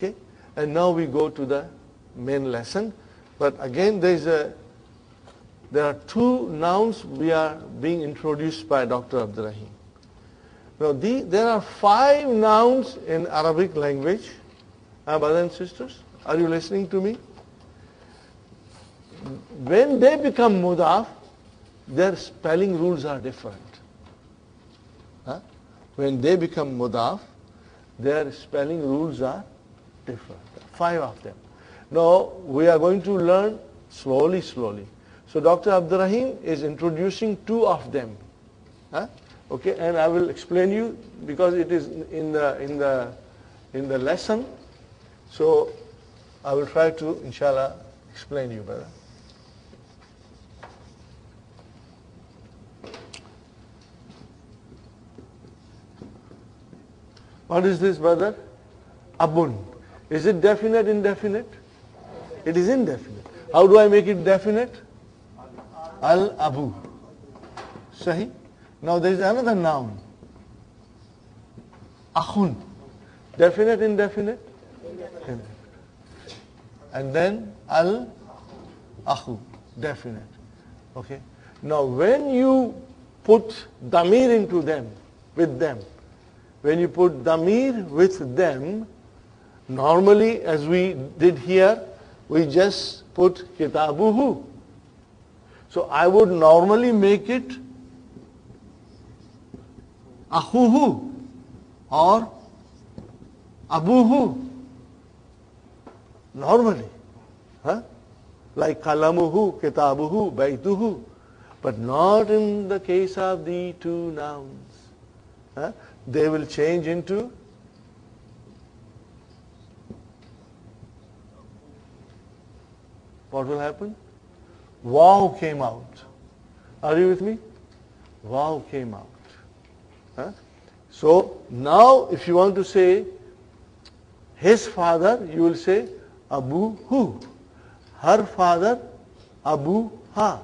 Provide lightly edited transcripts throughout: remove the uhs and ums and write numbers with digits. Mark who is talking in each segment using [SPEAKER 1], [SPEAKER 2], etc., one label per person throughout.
[SPEAKER 1] Okay? And now we go to the main lesson. But again, there are two nouns we are being introduced by Dr. Abdur Rahim. Now, there are 5 nouns in Arabic language. Brothers and sisters, are you listening to me? When they become mudaf, their spelling rules are different. When they become mudaf, their spelling rules are different. 5 of them. Now, we are going to learn slowly. So, Dr. Abdur Rahim is introducing 2 of them. Okay, and I will explain you because it is in the lesson. So, I will try to, inshallah, explain you, brother. What is this, brother? Abun. Is it definite, indefinite? It is indefinite. How do I make it definite? Al-Abu. Sahi? Now there is another noun. Akhun. Definite, indefinite? Indefinite. And then Al-Akhu. Definite. Okay? Now when you put damir into them, with them, when you put damir with them, normally as we did here, we just put kitabuhu. So I would normally make it akhuhu or abuhu. Normally. Like kalamuhu, kitabuhu, baituhu. But not in the case of the 2 nouns. They will change into what will happen? Waw came out. Are you with me? Waw came out. So now if you want to say his father, you will say Abu Hu. Her father, Abu Ha.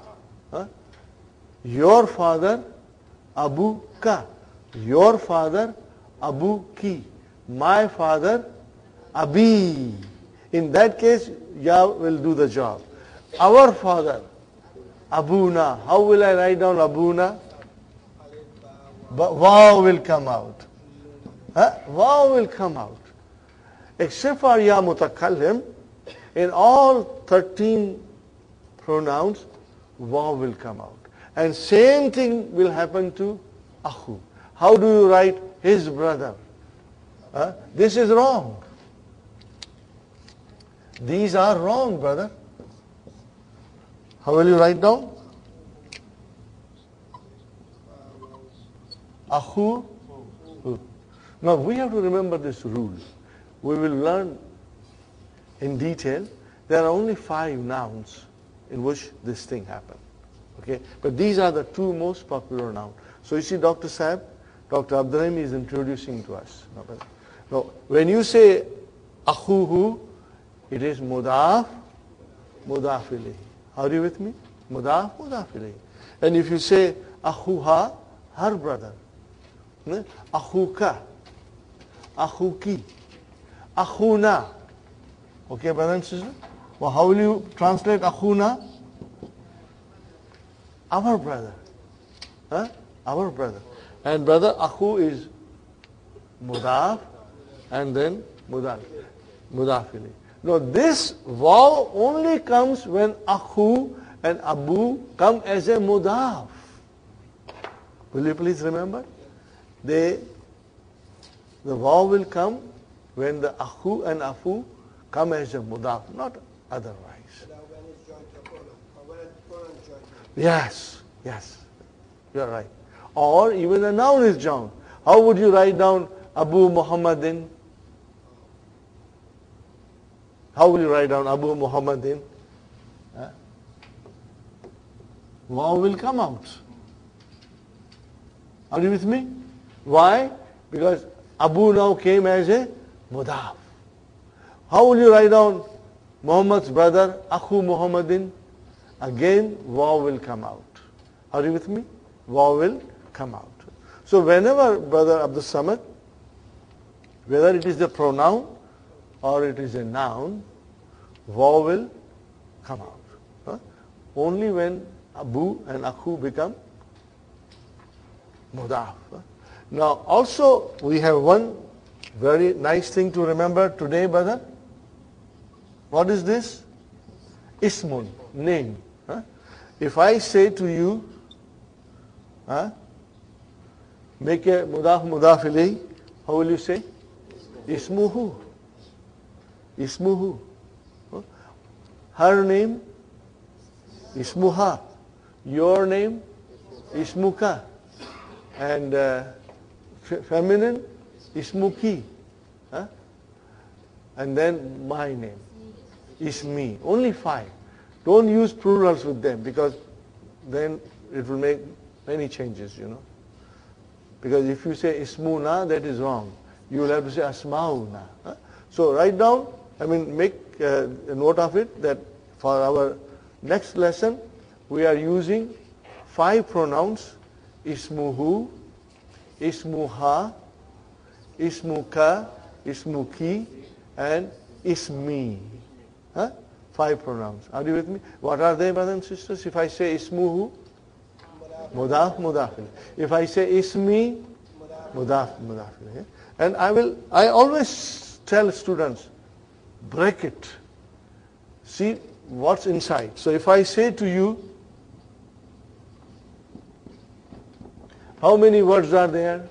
[SPEAKER 1] Your father, Abu Ka. Your father, Abu Ki. My father, Abi. In that case, Ya will do the job. Our father, Abuna. How will I write down Abuna? Waw will come out. Waw will come out. Except for Ya Mutakallim, in all 13 pronouns, Waw will come out. And same thing will happen to Akhu. How do you write his brother? This is wrong. These are wrong, brother. How will you write down? Akhu. Now we have to remember this rule. We will learn in detail. There are only 5 nouns in which this thing happened. Okay, but these are the 2 most popular nouns. So you see, Dr. Saab, Dr. Abdur Rahim is introducing to us. Now, when you say akhuhu, it is mudaf, mudaf ilayhi. Are you with me? Mudaf, mudaf ilayhi. And if you say akhuha, her brother, akhuka, akhuki, akhuna. Okay, brother and sister? Well, how will you translate akhuna? Our brother. Our brother. And brother akhu is mudaf and then mudaf ilayhi. Now this waw only comes when akhu and abu come as a mudaf. Will you please remember? The waw will come when the akhu and afu come as a mudaf, not otherwise. Yes, you are right. Or even a noun is joined. How would you write down Abu Muhammadin? How will you write down Abu Muhammadin? Waw will come out. Are you with me? Why? Because Abu now came as a mudaf. How will you write down Muhammad's brother, Akhu Muhammadin? Again, waw will come out. Are you with me? Waw will come out. So whenever, Brother Abdul Samad, whether it is the pronoun or it is a noun, waw will come out. Only when abu and akhu become mudaf. Now also we have one very nice thing to remember today, brother. What is this? Ismun, name. If I say to you, make a mudaf mudaf ilayhi, how will you say? Ismuhu. Ismuhu. Her name, ismuha. Your name, ismuka. And feminine, ismuki. And then my name, ismi. Only 5. Don't use plurals with them, because then it will make many changes, Because if you say ismuna, that is wrong. You will have to say asmauna. So write down, make a note of it, that for our next lesson, we are using 5 pronouns: ismuhu, ismuha, ismuka, ismuki, and ismi. 5 pronouns. Are you with me? What are they, brothers and sisters? If I say ismuhu, mudaf, mudaf. If I say ismi, mudaf, mudaf. And I always tell students, break it. See what's inside. So if I say to you, how many words are there?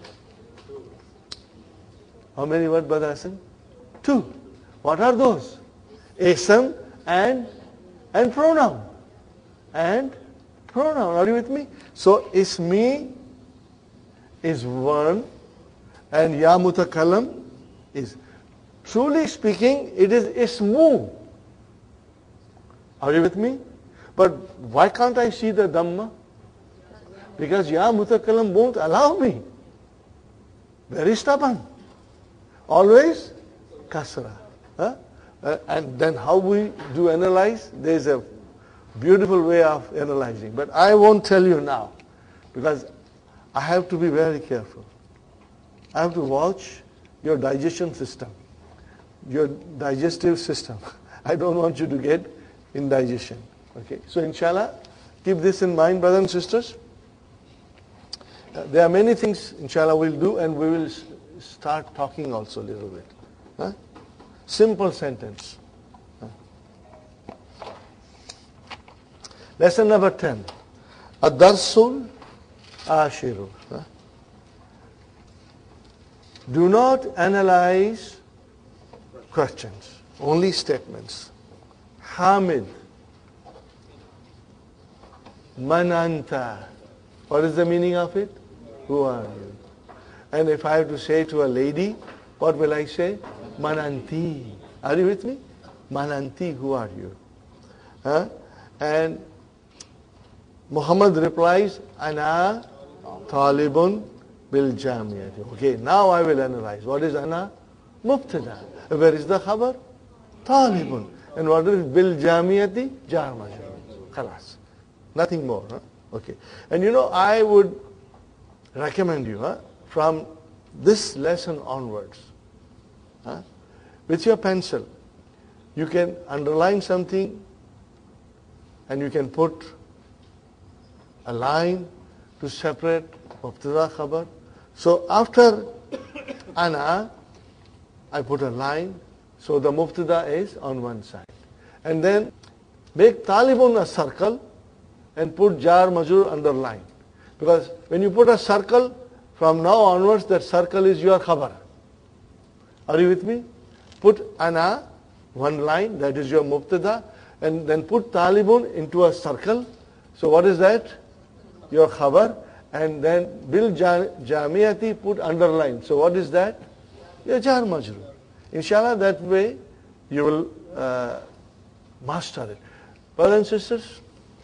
[SPEAKER 1] How many words, Brother Hassan? 2. What are those? Ism and pronoun. And pronoun. Are you with me? So ismi is 1 and ya mutakallam is. Truly speaking, it is ismu. Are you with me? But why can't I see the dhamma? Because ya mutakallam won't allow me. Very stubborn. Always kasra. And then how we do analyze? There's a beautiful way of analyzing. But I won't tell you now, because I have to be very careful. I have to watch your digestion system, your digestive system. I don't want you to get indigestion. Okay. So inshallah, keep this in mind, brothers and sisters. There are many things, inshallah, we'll do, and we will start talking also a little bit. Simple sentence. Lesson number 10. Ad-darsul ashiru. Do not analyze questions, only statements. Hamid. Man anta. What is the meaning of it? Who are you? And if I have to say to a lady, what will I say? Mananti. Are you with me? Mananti, who are you? And Muhammad replies, Ana talibun bil jamiyati. Okay, now I will analyze. What is Ana? Mubtada. Where is the khabar? Talibun. And what is bil jamiyati? Jar majrur. Khalas. Nothing more. Okay. And I would recommend you, from this lesson onwards, with your pencil, you can underline something and you can put a line to separate mubtada khabar. So after ana, I put a line, so the mubtada is on one side. And then make talibun a circle and put jar majrur underline. Because when you put a circle, from now onwards that circle is your khabar. Are you with me? Put ana, one line, that is your mubtada, and then put talibun into a circle. So what is that? Your khabar. And then bil jamiyati, put underline. So what is that? Your jar majrur. Inshallah, that way you will master it. Brothers and sisters,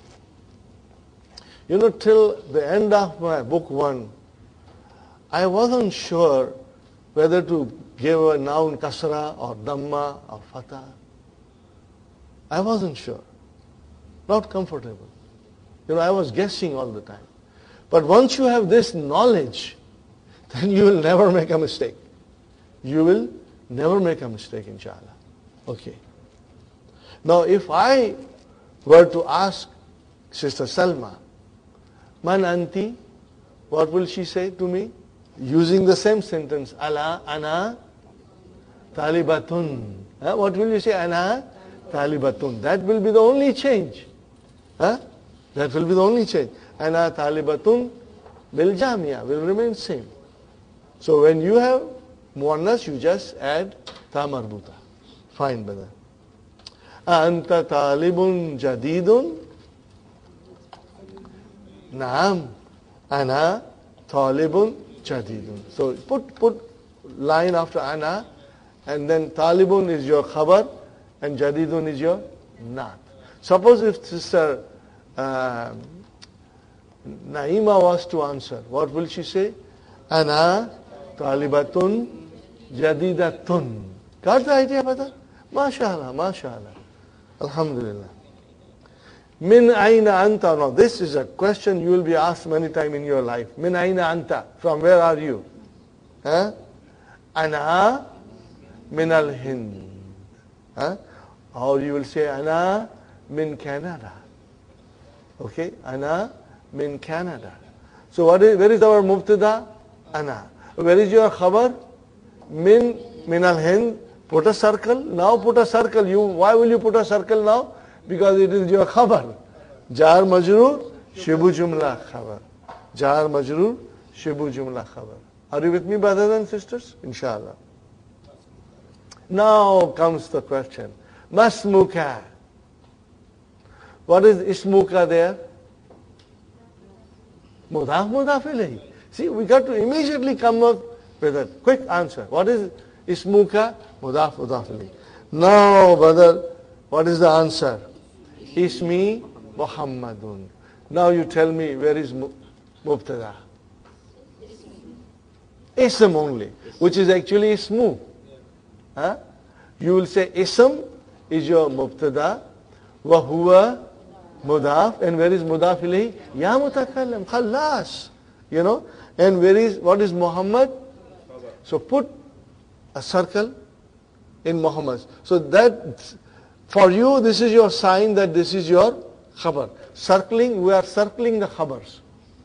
[SPEAKER 1] till the end of my book 1, I wasn't sure whether to give a noun kasra or dhamma or fatah. I wasn't sure. Not comfortable. I was guessing all the time. But once you have this knowledge, then you will never make a mistake. You will never make a mistake, inshallah. Okay. Now if I were to ask Sister Salma, Man anti, what will she say to me? Using the same sentence, Ala, ana, talibatun. What will you say? Ana, talibatun. That will be the only change. That will be the only change. Ana, talibatun, bil jamia will remain same. So when you have muannas, you just add ta marbuta. Fine, brother. Anta talibun jadidun. Naam. Ana talibun jadidun. So put line after ana, and then talibun is your khabar and jadidun is your naat. Suppose if Sister Naima was to answer, what will she say? Ana talibatun jadidatun. Got the idea, brother? MashaAllah, MashaAllah. Alhamdulillah. Min aina anta. Now this is a question you will be asked many times in your life. Min aina anta. From where are you? Ana min al-Hind. Or you will say ana min Canada. Okay? Ana min Canada. So where is our mubtada? Ana. Where is your khabar? Min al-Hind. Put a circle. Now put a circle. Why will you put a circle now? Because it is your khabar. Jar majroor, shibu jumla khabar. Jar majroor, shibu jumla khabar. Are you with me, brothers and sisters? Inshallah. Now comes the question. Masmuka. What is ismuka there? Mudaf ilayhi. See, we got to immediately come up with a quick answer. What is ismuka? Mudaf ilayhi. Now, brother, what is the answer? Ismi Muhammadun. Now you tell me, where is mubtada? Ism only, which is actually ismu. You will say ism is your mubtada, wa huwa mudaf, and where is mudaf ilayhi? Ya mutakallim, khalas. And what is Muhammad? So put a circle in Muhammad. So that, for you, this is your sign that this is your khabar. Circling, we are circling the khabars.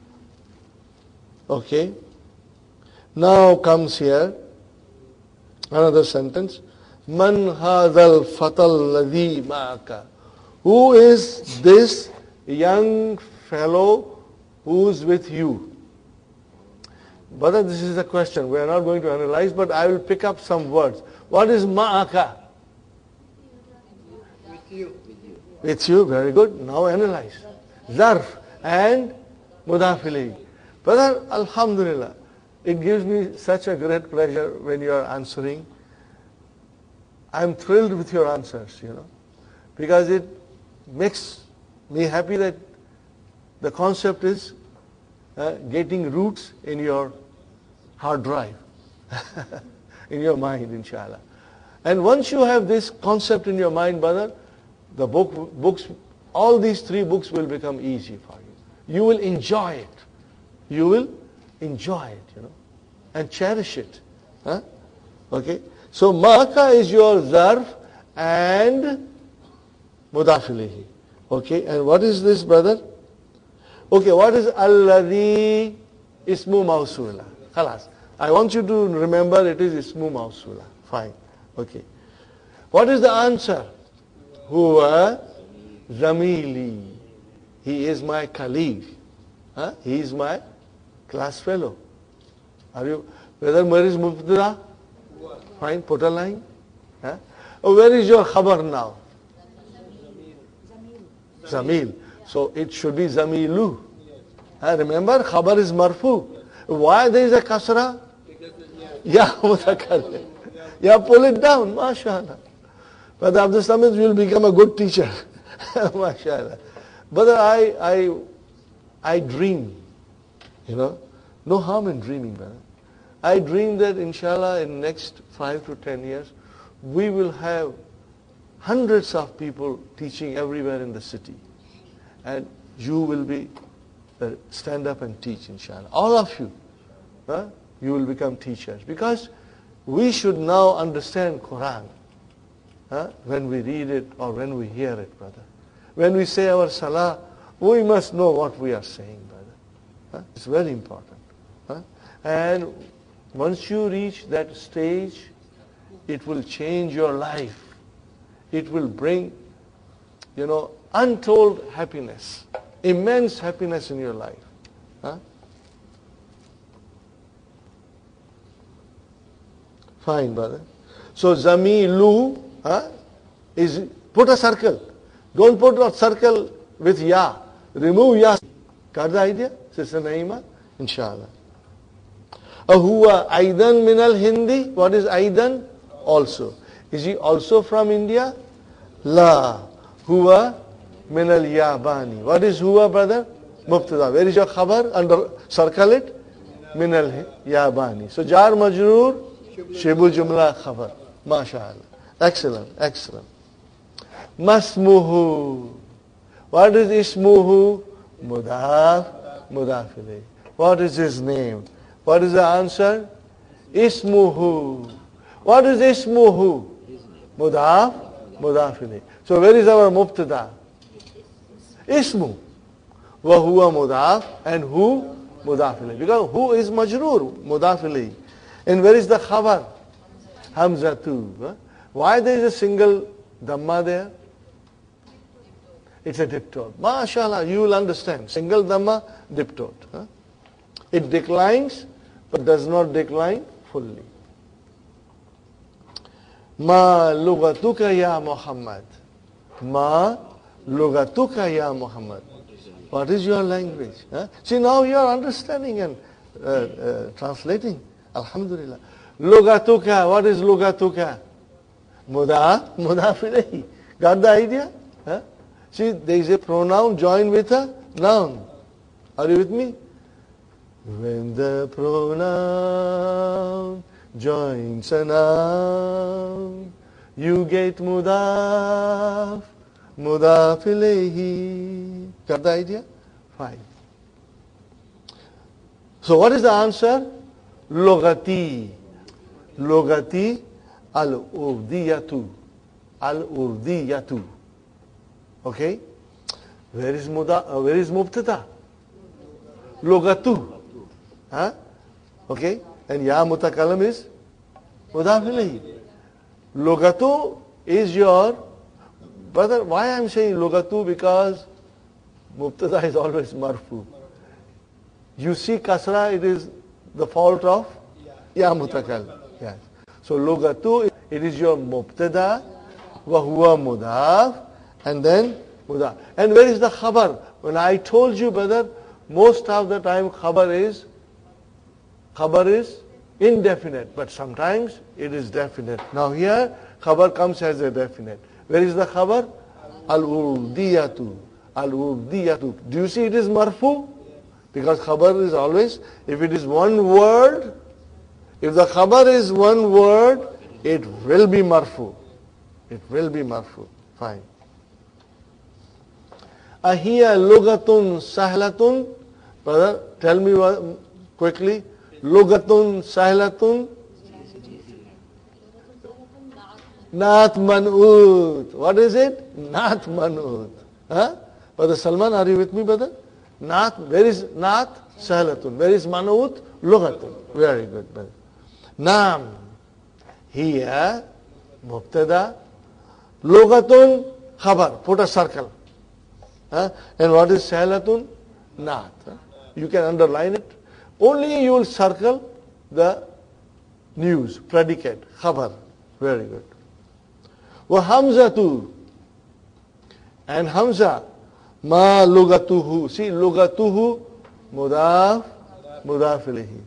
[SPEAKER 1] Okay. Now comes here another sentence. Man hadhal fatal ladhi ma'aka. Who is this young fellow who's with you? Brother, this is a question. We are not going to analyze, but I will pick up some words. What is ma'aka? With you, very good. Now analyze. Zarf and mudaf ilayhi. Brother, alhamdulillah, it gives me such a great pleasure when you are answering. I am thrilled with your answers, because it makes me happy that the concept is getting roots in your hard drive, in your mind, inshallah. And once you have this concept in your mind, brother, the books, all these 3 books will become easy for you. You will enjoy it. You will enjoy it, and cherish it. Okay? So, ma'aka is your zarf and mudaf ilayhi. Okay? And what is this, brother? Okay, what is alladhi ismu mawsula? Khalas. I want you to remember it is ismu mawsula. Fine. Okay. What is the answer? Huwa zamili. He is my colleague. He is my class fellow. Are you, where is mubtada? Fine, put a line. Where is your khabar now? Zamil. So it should be zamilu. Remember, khabar is marfu. Why there is a kasra? Ya mutakallim. Yeah, pull it down, mashallah. But Abdul Samad, you will become a good teacher. Mashallah. But I dream, no harm in dreaming, brother. I dream that inshallah in next 5 to 10 years, we will have hundreds of people teaching everywhere in the city. And you will be, stand up and teach, inshallah. All of you, you will become teachers. Because we should now understand Quran. when we read it or when we hear it, brother. When we say our salah, we must know what we are saying, brother. It's very important. And once you reach that stage, it will change your life. It will bring, untold happiness, immense happiness in your life. Fine, brother. So Zamilu is, put a circle. Don't put a circle with ya. Remove ya. Got the idea? Sister Naima? Inshallah. Ahuwa Aidan Minal Hindi. What is Aidan? Also. Is he also from India? La. Huwa Minal Yabani. What is Huwa, brother? Mubtada. Where is your khabar? Under, circle it. Minal Yabani. So Jar Majroor, Shibu Jumla Khabar. MashaAllah. Excellent, excellent. Masmuhu. What is Ismuhu? Mudaf, Mudaf ilayh. What is his name? What is the answer? Ismuhu. What is Ismuhu? Mudaf, Mudaf ilayh. So where is our Mubtada? Ismu. Wa huwa Mudaf and who? Mudaf ilayh. Because who is Majroor? Mudaf ilayh. And where is the Khabar? Hamzatu. Why there is a single Dhamma there? It's a diptode. MashaAllah, you will understand. Single Dhamma, diptode. It declines, but does not decline fully. Ma lugatuka ya Muhammad. Ma lugatuka ya Muhammad. What is your language? See, now you are understanding and translating. Alhamdulillah. Lugatuka. What is lugatuka? Mudaf, Mudaf ilayhi. Got the idea? See, there is a pronoun joined with a noun. Are you with me? When the pronoun joins a noun, you get mudaf, mudaf ilayhi. Got the idea? Fine. So what is the answer? Lugati. Lugati al-urdiyatu. Al-urdiyatu. Okay? Where is Mubtada? Lugatu. Okay? And ya mutakalam is mudaf ilayhi. Lugatu is your, brother, why I am saying lugatu? Because Mubtada is always marfu. You see kasra, it is the fault of ya mutakalam. Yes. So lugatu, it is your Mubtada, wa huwa mudaf, and then mudaf. And where is the khabar? When I told you, brother, most of the time khabar is indefinite, but sometimes it is definite. Now here, khabar comes as a definite. Where is the khabar? Al-urdiyatu. Al-urdiyatu. Do you see it is marfu? Because khabar is always, if it is one word, if the khabar is one word, it will be marfu. It will be marfu. Fine. Ahiya lugatun sahlatun. Brother, tell me quickly. Lugatun sahlatun. Naat man'ut. What is it? Naat man'ut. Brother Salman, are you with me, brother? Naat, where is Naat? Sahlatun. Where is man'ut? Lugatun. Very good, brother. Naam. Here, Mubtada. Lugatun khabar. Put a circle. And what is Sahlatun? Naat. You can underline it. Only you will circle the news, predicate, khabar. Very good. Wa hamzatu. And Hamza. Ma lugatuhu. See, lugatuhu, mudaf, mudaf ilayhi.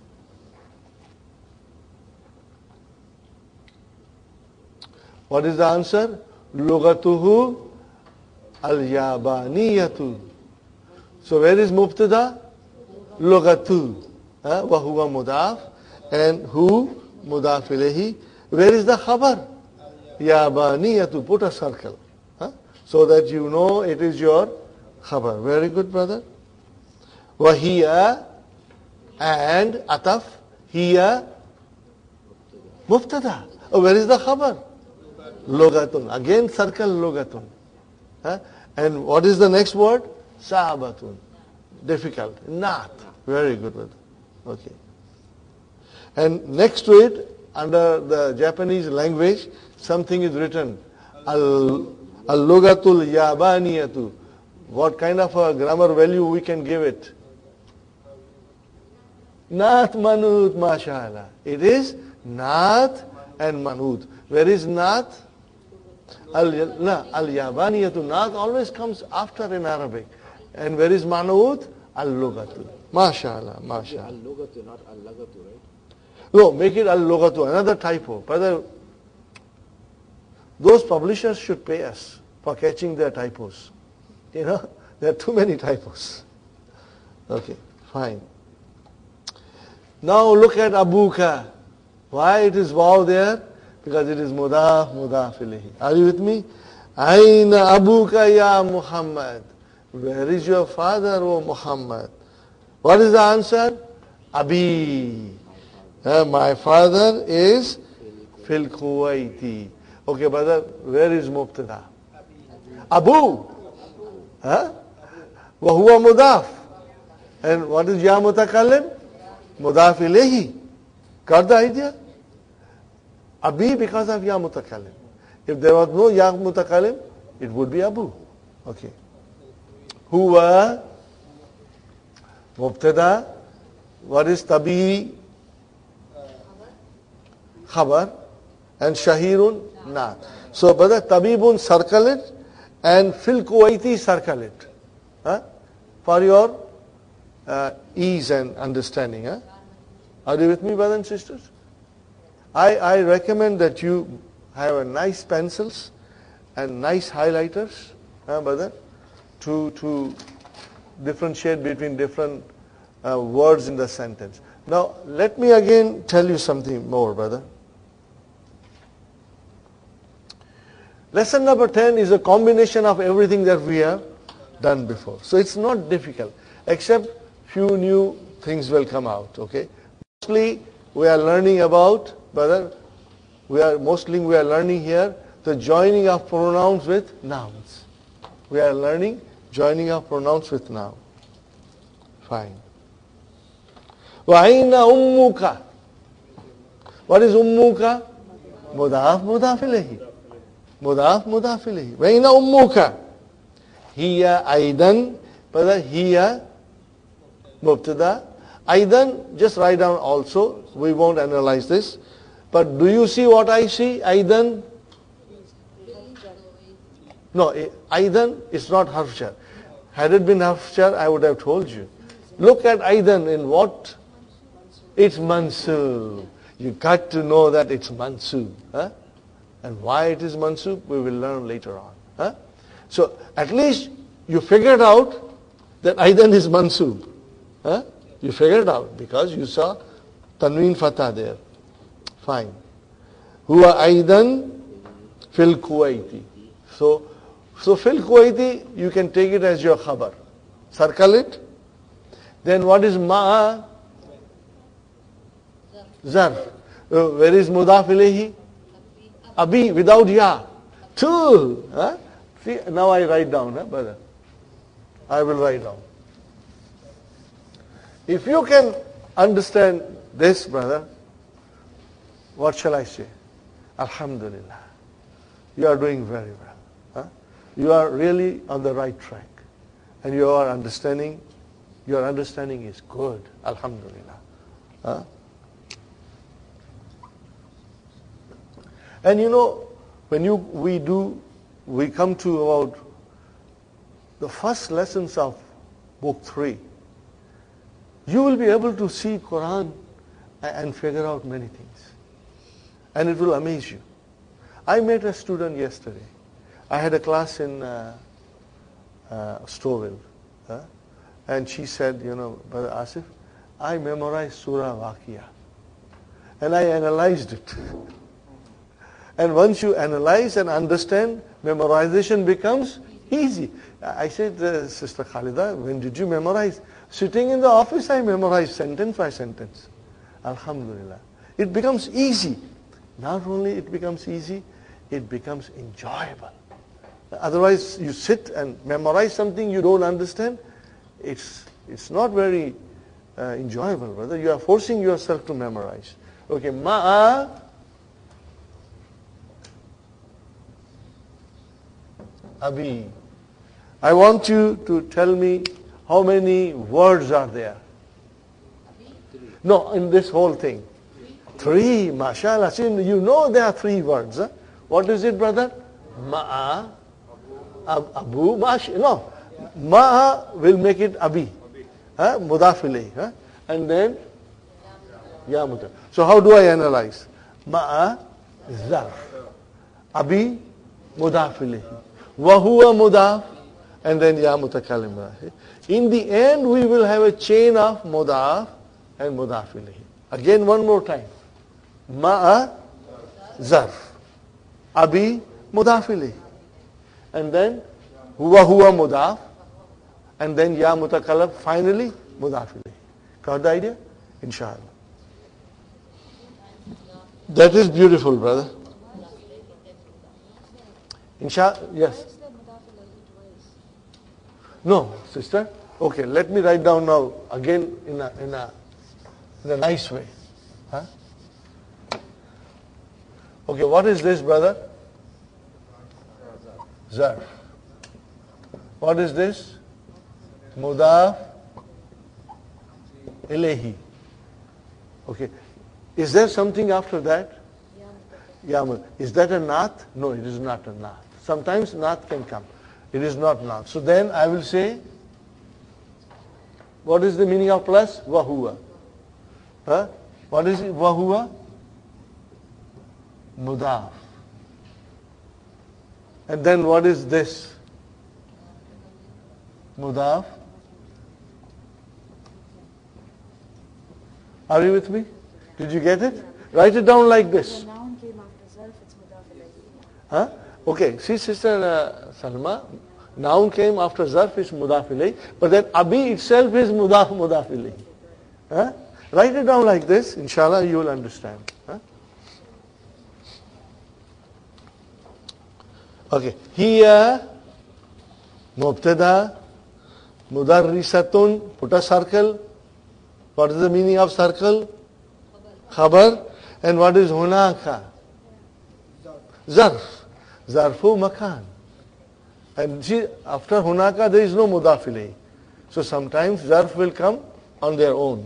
[SPEAKER 1] What is the answer? Lugatuhu al-yabaniyatu. So where is Mubtada? Lugatu. Wa huwa mudaf. And who? Mudaf ilayhi. Where is the khabar? Yabaniyatu. Put a circle. So that you know it is your khabar. Very good, brother. Wahiya and ataf. Hiya Mubtada. Oh, where is the khabar? Logatun. Again circle logatun. Huh? And what is the next word? Sa'abatun. Difficult. Naat. Very good word. Okay. And next to it, under the Japanese language, something is written. Al-Lugatul Yabaniyatu. What kind of a grammar value we can give it? Naat Manut Mashallah. It is Naat and Manut. Where is Naat? Al-Yabaniyatu. Naat always comes after in Arabic. And where is Manut? Al-Lugatu. Mashallah, mashallah.
[SPEAKER 2] Al-Lugatu, not Al-Lagatu, right?
[SPEAKER 1] No, make it Al-Lugatu. Another typo. Brother, those publishers should pay us for catching their typos. You know, there are too many typos. Okay, fine. Now look at Abuka. Why it is waw there? Because it is mudaf ilayhi. Are you with me? Aina Abuka ya Muhammad. Where is your father, O Muhammad? What is the answer? Abi. My father is fil Kuwaiti. Okay, brother, where is Mubtada? Abu. Huh? Wahuwa mudaf. And what is ya mutakallim? Mudaf ilayhi. Got the idea? Abi because of ya mutakallim. If there was no ya mutakallim, it would be Abu. Okay. Huwa Mubtada. What is tabi? Khabar. And shahirun naat. So brother, tabibun circle it and fil Kuwaiti circle it. Huh? For your ease and understanding. Huh? Are you with me, brothers and sisters? I recommend that you have a nice pencils and nice highlighters, brother, to differentiate between different words in the sentence. Now, let me again tell you something more, brother. Lesson number 10 is a combination of everything that we have done before. So it's not difficult, except few new things will come out, okay? Mostly we are learning about, brother, we are learning here the joining of pronouns with nouns. We are learning joining of pronouns with noun. Fine. وَأَيْنَ أُمُّكَ. What is ummuka? Mudaf, mudaf ilayhi. Mudaf, mudaf ilayhi. وَأَيْنَ أُمُّكَ. Hiya aidan. Brother, hiya mubtada. Aidan, just write down also. We won't analyze this. But do you see what I see? Aidan? No, aidan is not harfjar. Had it been harfjar, I would have told you. Look at aidan in what? It's mansub. You got to know that it's mansub. Huh? And why it is mansub, we will learn later on. Huh? So at least you figured out that aidan is mansub. Huh? You figured out because you saw tanween fatah there. Fine. Huwa aidan fil Kuwaiti. So fil Kuwaiti, you can take it as your khabar. Circle it. Then what is ma'a? Zarf. Where is mudaf ilayhi? Abi, without ya. Two. Huh? See, now I write down, brother. I will write down. If you can understand this, brother, what shall I say? Alhamdulillah. You are doing very well. Huh? You are really on the right track. And your understanding is good. Alhamdulillah. Huh? And you know, when we come to about the first lessons of book 3, you will be able to see Quran and figure out many things. And it will amaze you. I met a student yesterday. I had a class in Stouffville. And she said, Brother Asif, I memorized Surah Waqia. And I analyzed it. And once you analyze and understand, memorization becomes easy. I said, Sister Khalida, when did you memorize? Sitting in the office, I memorized sentence by sentence. Alhamdulillah. It becomes easy. Not only it becomes easy, it becomes enjoyable. Otherwise, you sit and memorize something you don't understand. It's not very enjoyable, brother. You are forcing yourself to memorize. Okay, ma'a abi. I want you to tell me how many words are there. No, in this whole thing. 3, mashallah. See, you know there are 3 words. Huh? What is it, brother? Ma'a, abu, mash. No, ma'a will make it abi. Mudaf ilayhi. And then ya muta. So how do I analyze? Ma'a, zarf. Abi, mudaf ilayhi. Wa huwa mudaf. And then ya mutakallim. In the end, we will have a chain of mudaf and mudaf ilayhi. Again, one more time. Ma'a, zarf. Abi, mudaf ilayhi. And then huwa mudaf. And then ya mutakallim. Finally, mudaf ilayhi. Got the idea? Inshallah. That is beautiful, brother. Inshallah, yes. No, sister. Okay, let me write down now again in a nice way. Huh? Okay, what is this, brother? Zarf. What is this? Mudaf ilayhi. Okay. Is there something after that? Yamut. Is that a nath? No, it is not a nath. Sometimes nath can come. It is not nath. So then I will say, what is the meaning of plus? Wahuwa. Huh? What is it? Wahuwa? Mudaf. And then what is this? Mudaf. Are you with me? Did you get it? Write it down like this.
[SPEAKER 3] The noun came after zarf, it's mudaf ilayhi.
[SPEAKER 1] Huh? Okay, see sister Salma, noun came after zarf is mudaf ilayhi, but then abi itself is mudaf ilayhi. Huh? Write it down like this, inshallah you will understand. Huh? Okay, here mubtada mudarrisatun, put a circle. What is the meaning of circle? Khabar. And what is hunaka? Zarf. Zarfu makan. And see, after hunaka there is no mudaf ilayhi. So sometimes zarf will come on their own.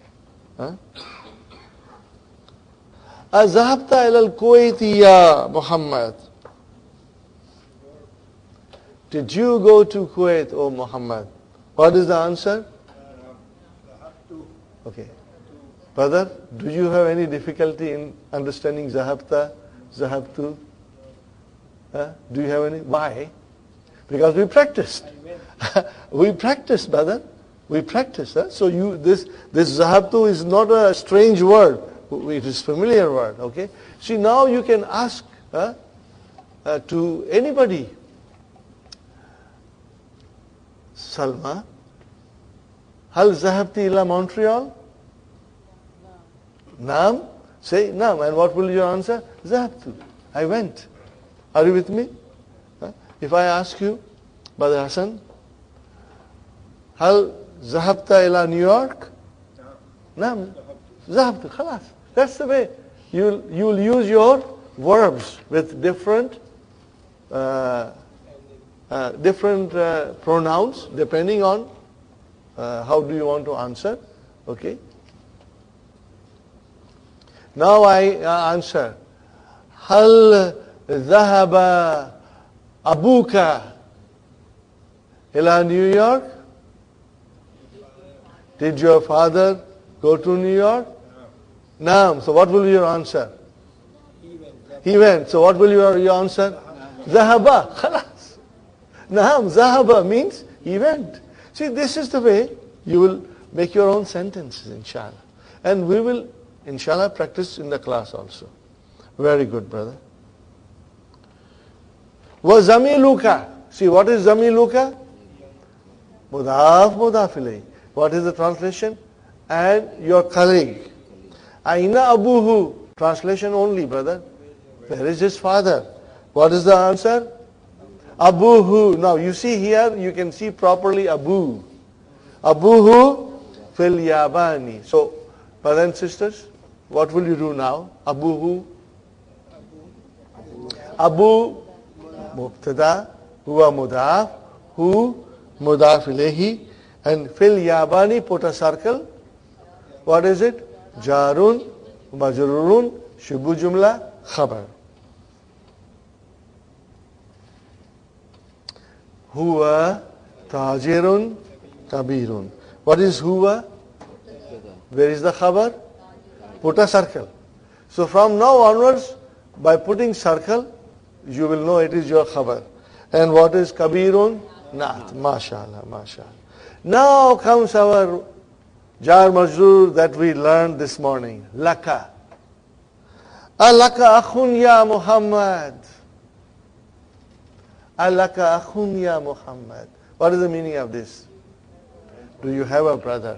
[SPEAKER 1] Azhabta ila al-Kuwaiti ya Muhammad. Did you go to Kuwait, O Muhammad? What is the answer? Okay. Brother, do you have any difficulty in understanding zahabta, zahabtu? Do you have any? Why? Because we practiced. We practiced, brother. We practiced. So this zahabtu is not a strange word. It is familiar word. Okay. See, now you can ask to anybody. Salma, hal zahabti ila Montreal? Naam. Say naam. And what will your answer? Zahabtu. I went. Are you with me? If I ask you, Brother Hassan, hal zahabta ila New York? Naam. Zahabtu. Khalas. That's the way. You'll use your verbs with different pronouns depending on how do you want to answer. Okay. Now I answer. Hal dhahaba abuka ila New York? Did your father go to New York? Naam. So what will your answer? He went. So what will your answer? Dhahaba. Khalas. Naam, zahaba means he went. See, this is the way you will make your own sentences, inshallah. And we will, inshallah, practice in the class also. Very good, brother. Wa zamiluka. See, what is zamiluka? Mudaf, mudaf ilayhi. What is the translation? And your colleague. Aina abuhu. Translation only, brother. Where is his father? What is the answer? Abuhu. Now you see here, you can see properly Abu. Abuhu fil Yabani. So, brothers and sisters, what will you do now? Abuhu. Abu Mubtada, huwa mudaf, hu mudaf ilayhi, and fil Yabani, put a circle. What is it? Jarun, majrurun, shubu jumla, khabar. Huwa tajirun kabirun. What is huwa? Where is the khabar? Put a circle. So from now onwards, by putting circle, you will know it is your khabar. And what is kabirun? Naat. MashaAllah, MashaAllah. Now comes our jar majroor that we learned this morning. Laka. Alaka akhun ya Muhammad. Alaka akhun ya Muhammad. What is the meaning of this? Do you have a brother?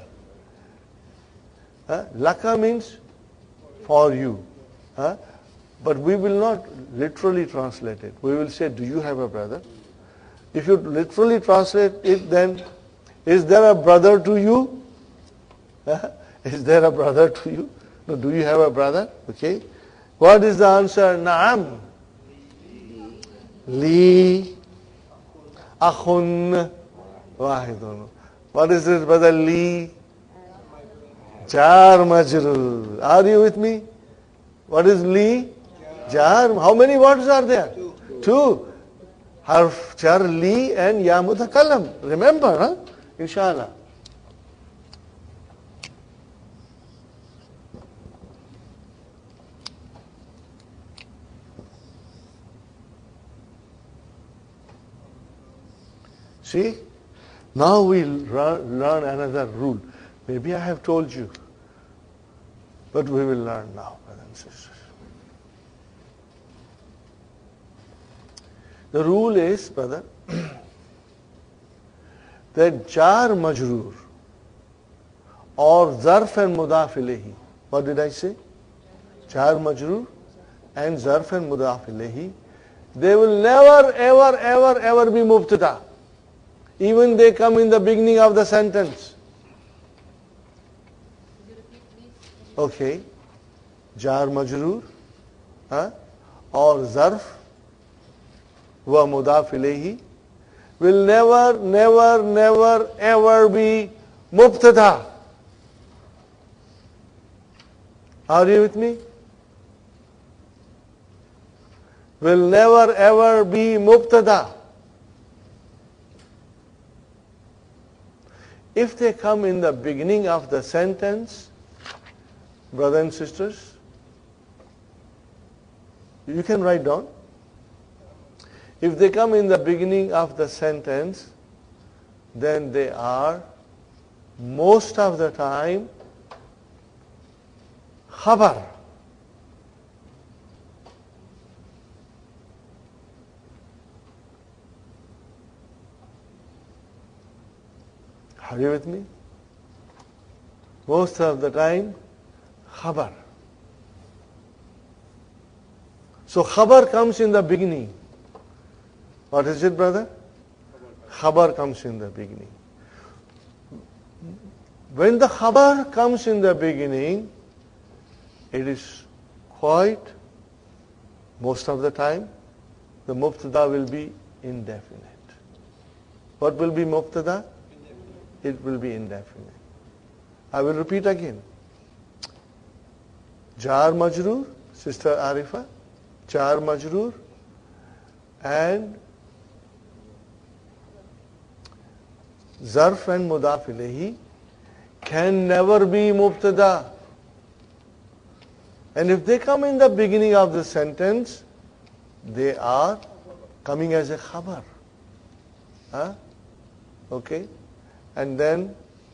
[SPEAKER 1] Laka means for you. But we will not literally translate it. We will say, do you have a brother? If you literally translate it, then is there a brother to you? Is there a brother to you? No, do you have a brother? Okay. What is the answer? Naam. Li akhun wahidun. What is this, brother? Li jar majrur. Are you with me? What is li? Jar. How many words are there? Two. Harf jar li and ya mutakallam. Remember, Inshallah. See? Now we'll learn another rule. Maybe I have told you. But we will learn now, brothers and sisters. The rule is, brother, that jar majroor or zarf and mudaf ilayhi. What did I say? Jar majroor and zarf and mudaf ilayhi. They will never, ever, ever, ever be mubtada. Even they come in the beginning of the sentence. Okay. Jar majroor or zarf wa mudaf ilayhi will never, never, never, ever be mubtada. Are you with me? Will never, ever be mubtada. If they come in the beginning of the sentence, brothers and sisters, you can write down. If they come in the beginning of the sentence, then they are most of the time khabar. Are you with me? Most of the time, khabar. So khabar comes in the beginning. What is it, brother? Khabar comes in the beginning. When the khabar comes in the beginning, it is quite, most of the time, the mubtada will be indefinite. What will be mubtada? It will be indefinite. I will repeat again. Jar majroor, Sister Arifa, jar majroor, and zarf and mudaf ilayhi can never be mubtada. And if they come in the beginning of the sentence, they are coming as a khabar. Okay? And then,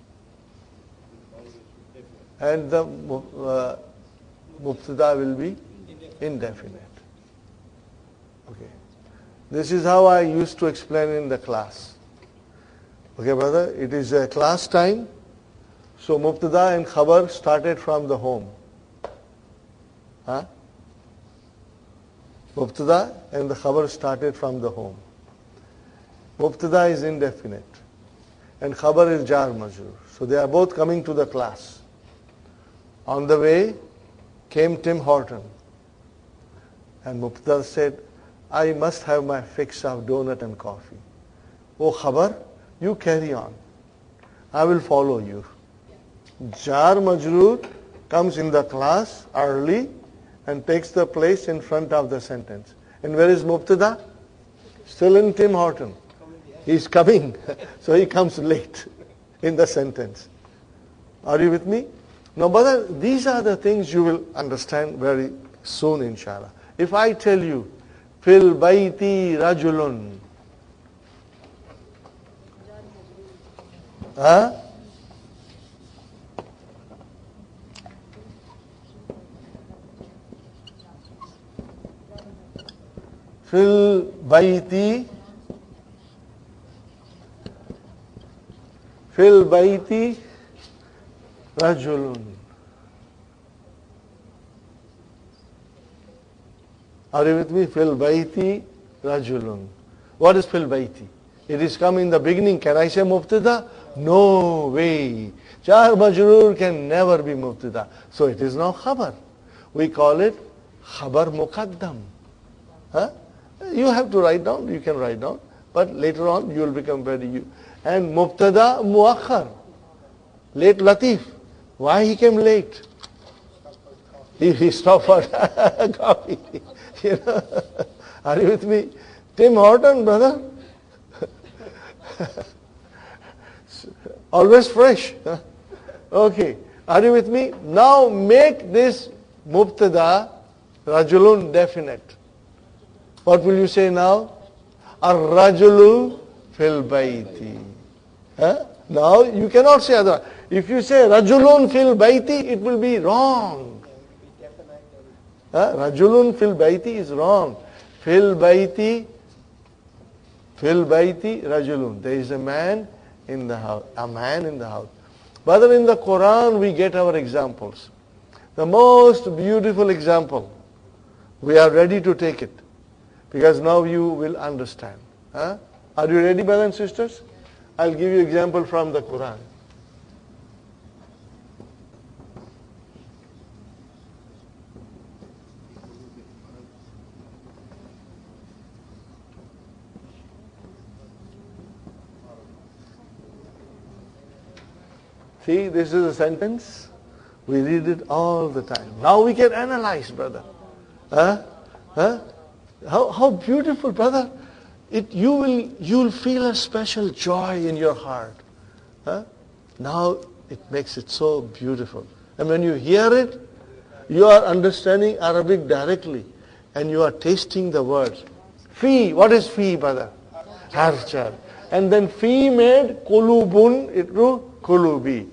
[SPEAKER 1] and the mubtada will be indefinite. Okay. This is how I used to explain in the class. Okay, brother, it is a class time. So mubtada and khabar started from the home. Mubtada and the khabar started from the home. Mubtada is indefinite and khabar is jar majroor. So they are both coming to the class. On the way came Tim Horton. And Mubtada said, I must have my fix of donut and coffee. Oh khabar, you carry on. I will follow you. Jar majroor comes in the class early and takes the place in front of the sentence. And where is Mubtada? Still in Tim Horton. He's coming. So he comes late in the sentence. Are you with me? Now, brother, these are the things you will understand very soon, inshallah. If I tell you, Fil bayti rajulun. Huh? Fil bayti rajulun. Are you with me? Fil bayti rajulun. What is fil bayti? It is come in the beginning. Can I say mubtada? No way. Jar majroor can never be mubtada. So it is now khabar. We call it khabar muqaddam. Huh? You have to write down. You can write down. But later on you will become very... And mubtada muakhar. Late Latif. Why he came late? He stopped for coffee. You know? Are you with me? Tim Horton, brother. Always fresh. Okay. Are you with me? Now make this mubtada rajulun definite. What will you say now? Ar-rajulu fil bayti. Now you cannot say otherwise. If you say rajulun fil bayti, it will be wrong. Rajulun fil bayti is wrong. Fil bayti rajulun. There is a man in the house. A man in the house. Brother, in the Quran we get our examples. The most beautiful example. We are ready to take it. Because now you will understand. Are you ready, brothers and sisters? I'll give you example from the Quran. See, this is a sentence. We read it all the time. Now we can analyze, brother. How beautiful, brother. You'll feel a special joy in your heart. Now it makes it so beautiful. And when you hear it, you are understanding Arabic directly. And you are tasting the words. Fi, what is fi, brother? Harchar. And then fi made kulubun into kulubi.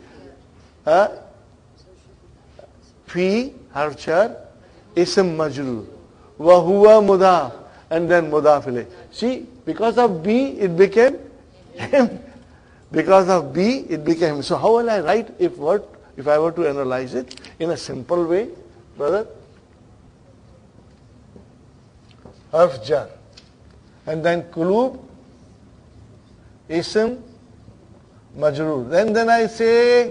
[SPEAKER 1] Fi, harchar, ism majrur. Wa huwa mudaf. And then mudaf ilayh. See, because of B, it became him. Because of B, it became him. So how will I write if I were to analyze it in a simple way, brother? Harf jar. And then kulub, ism, majrur. Then I say,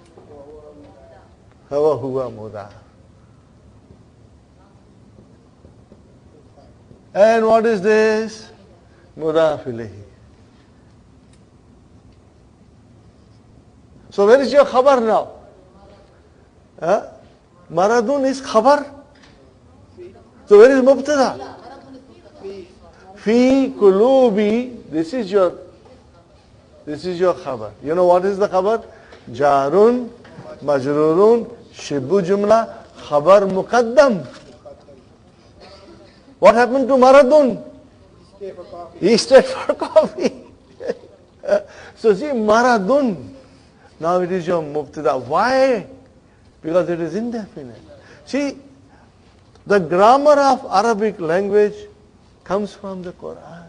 [SPEAKER 1] huwa mudaf. And what is this? Mudaf ilayhi. So where is your khabar now? Maradun is khabar. So where is mubtada? Fi kulubi. This is your khabar. You know what is the khabar? Jarun, majrurun, shibbu jumla, khabar muqaddam. What happened to Maradun? He stayed for coffee. So see, Maradun. Now it is your mubtada. Why? Because it is indefinite. See, the grammar of Arabic language comes from the Quran.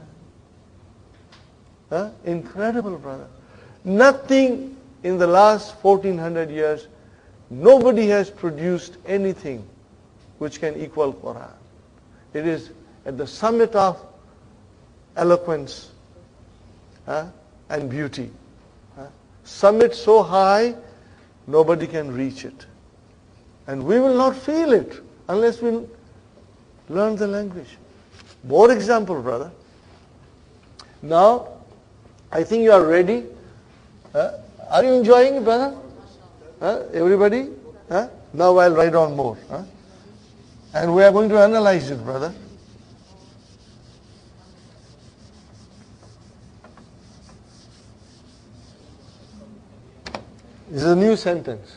[SPEAKER 1] Incredible, brother. Nothing in the last 1400 years, nobody has produced anything which can equal Quran. It is at the summit of eloquence and beauty. Summit so high, nobody can reach it. And we will not feel it unless we learn the language. More example, brother. Now, I think you are ready. Are you enjoying it, brother? Everybody? Now I'll write on more. And we are going to analyze it, brother. This is a new sentence.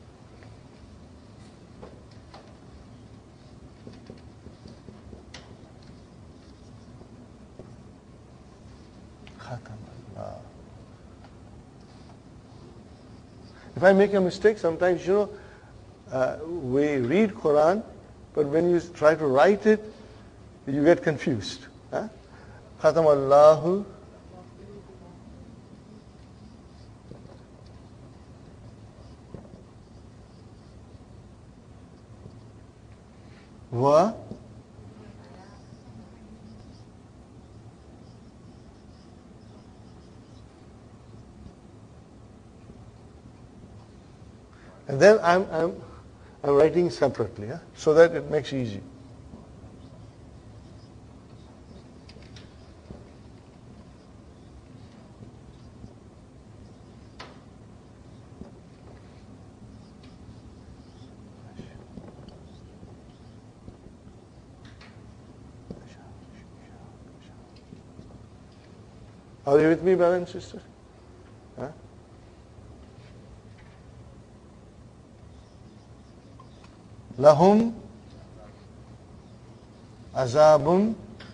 [SPEAKER 1] If I make a mistake, sometimes, we read Quran, but when you try to write it, you get confused. Khatam Allahu wa and then I'm writing separately, so that it makes easy. Are you with me, brother and sister? Lahum azabun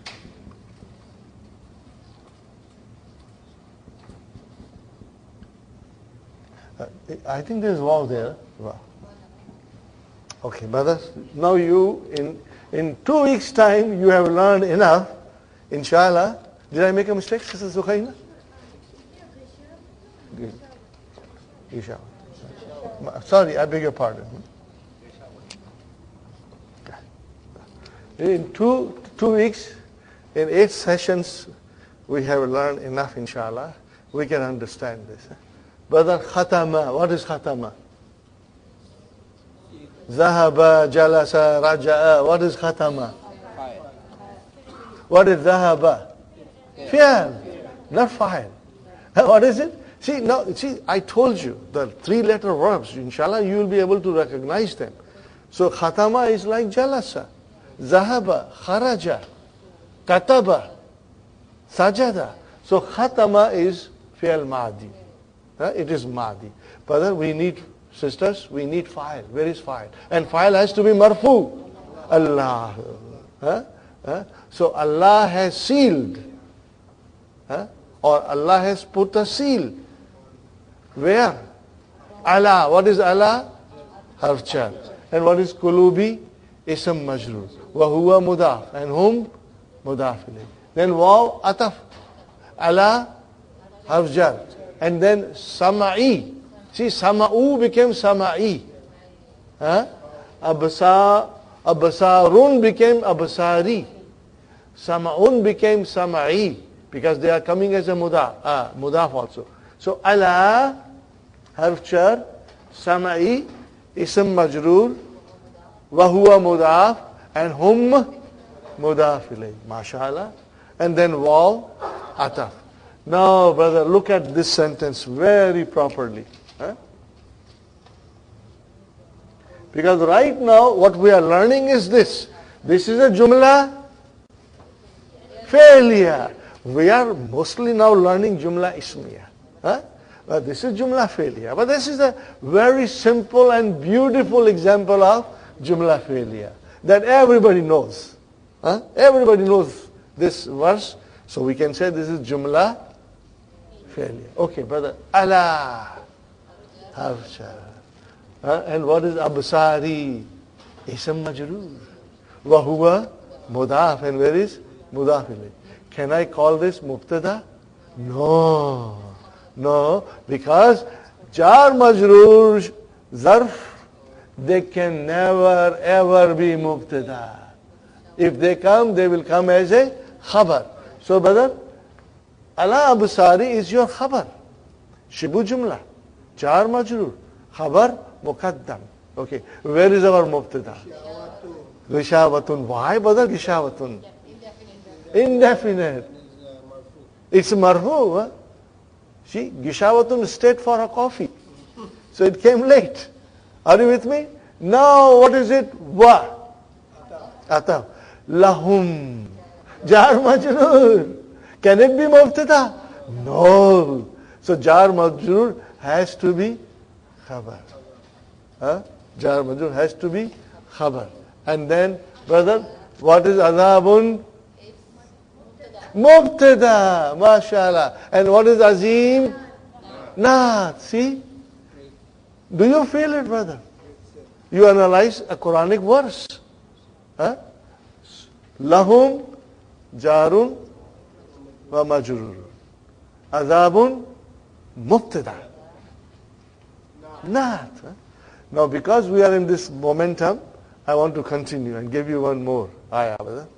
[SPEAKER 1] I think there's waw there. Wow. Okay, brothers. Now you, in 2 weeks' time, you have learned enough. Inshallah. Did I make a mistake, Sister Sukhaina? Good. Inshallah. Sorry, I beg your pardon. In two weeks, in 8 sessions, we have learned enough, inshallah. We can understand this. Brother, khatama. What is khatama? Zahaba, jalasa, raja'a. What is khatama? What is zahaba? Fi'al, not fa'il. What is it? See, I told you, the 3-letter verbs, inshallah, you will be able to recognize them. So khatama is like jalasa. Zahaba, kharaja, kataba, sajada. So khatama is fi'al ma'adi. It is ma'adi. Brother, we need, sisters, we need fa'il. Where is fa'il? And fa'il has to be marfu. Allah. So Allah has sealed. Or Allah has put a seal. Where? Allah. What is Allah? Harf jar. And what is kulubi? Ism majroor. Wa huwa mudaf. And whom? Mudaf ilayh. Then waw ataf. Allah harf jar. And then sama'i. See, sama'u became sama'i. Abasarun became abasari. Sama'un became sama'i. Because they are coming as a mudaf also. So ala, harf jar, sama'i, ism majroor, wa huwa mudaf, and hum mudaf ilayh. MashaAllah. And then waw, ataf. Now, brother, look at this sentence very properly. Because right now, what we are learning is this. This is a jumla failure. We are mostly now learning jumla ismiya. But this is jumla failure. But this is a very simple and beautiful example of jumla failure that everybody knows. Everybody knows this verse. So we can say this is jumla failure. Okay, brother. Allah. And what is absari? Ism majroor. Wa huwa mudaf. And where is mudaf ilayh? Can I call this mubtada? No, because jar majroor, zarf, they can never ever be mubtada. If they come, they will come as a khabar. So brother, ala absari is your khabar. Shibu jumla. Jar majrur. Khabar muqaddam. Okay. Where is our mubtada? Gishawatun. Why brother gishawatun? Indefinite. It's marfu. Huh? See, gishawatun stayed for a coffee. So it came late. Are you with me? Now what is it? Wa. Ata. Lahum. Jar majrur. Can it be mubtada? No. So jar majrur has to be khabar. Huh? Jar majrur has to be khabar. And then, brother, what is azabun? Mubtada. MashaAllah. And what is azim? Naat. See? Do you feel it, brother? You analyze a Quranic verse. Huh? Lahum jarun wa majrur. Azabun mubtada. Naat. Huh? Now because we are in this momentum, I want to continue and give you one more ayah, brother.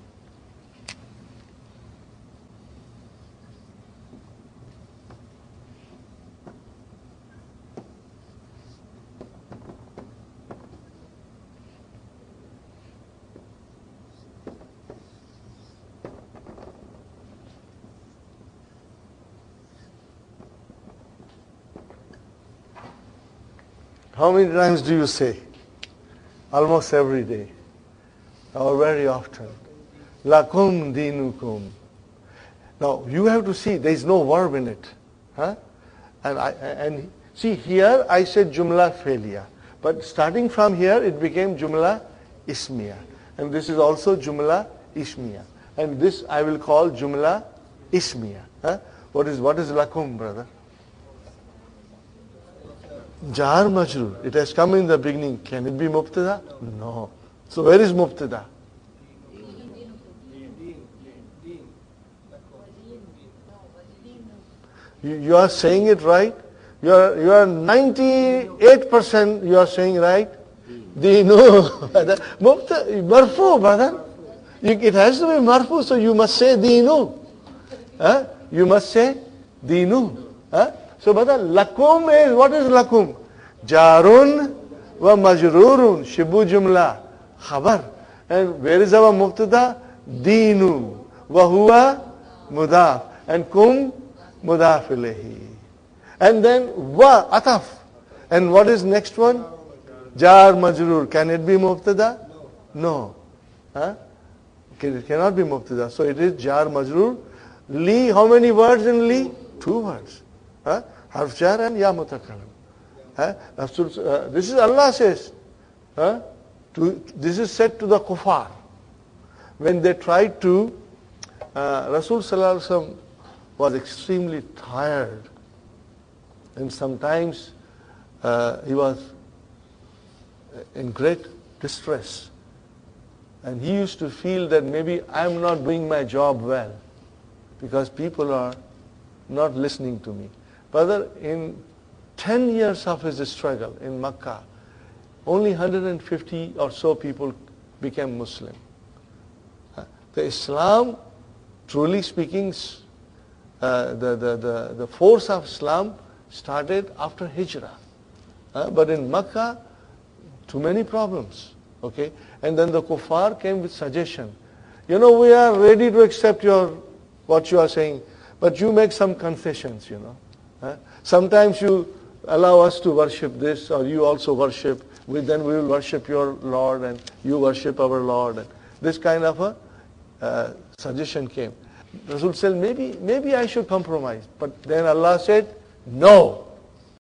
[SPEAKER 1] How many times do you say? Almost every day. Or very often. Lakum dinukum. Now, you have to see, there is no verb in it. Huh? And see, here I said jumla failure. But starting from here, it became jumla ismiya. And this is also jumla ismiya. And this I will call jumla ismiya. Huh? What is lakum, brother? Jar majrur. It has come in the beginning. Can it be mubtada? No. So where is mubtada? You are saying it right. You are 98% you are saying right. Dinu. Marfu, brother. It has to be marfu, so you must say dinu. Huh? You must say dinu. Huh? So brother, lakum is, what is lakum? Jarun wa majrurun, shibu jumla, khabar. And where is our mubtada? Dinu. Wa huwa mudaf. And kum mudaf ilayhi. And then wa ataf. And what is next one? Jar majrur. Can it be mubtada? No. Huh? It cannot be mubtada. So it is jar majrur. Li, how many words in li? 2 words. Huh? Harf jar and ya mutakallim. Huh? This is Allah says. Huh? This is said to the kuffar. When they tried to, Rasul Sallallahu Alaihi Wasallam was extremely tired. And sometimes he was in great distress. And he used to feel that maybe I'm not doing my job well because people are not listening to me. Brother, in 10 years of his struggle in Makkah, only 150 or so people became Muslim. The Islam, truly speaking, the force of Islam started after Hijrah. But in Makkah, too many problems. Okay? And then the kuffar came with suggestion. We are ready to accept what you are saying, but you make some concessions, Sometimes you allow us to worship this, or you also worship. Then we will worship your Lord, and you worship our Lord. And this kind of a suggestion came. Rasul said, maybe I should compromise. But then Allah said, no.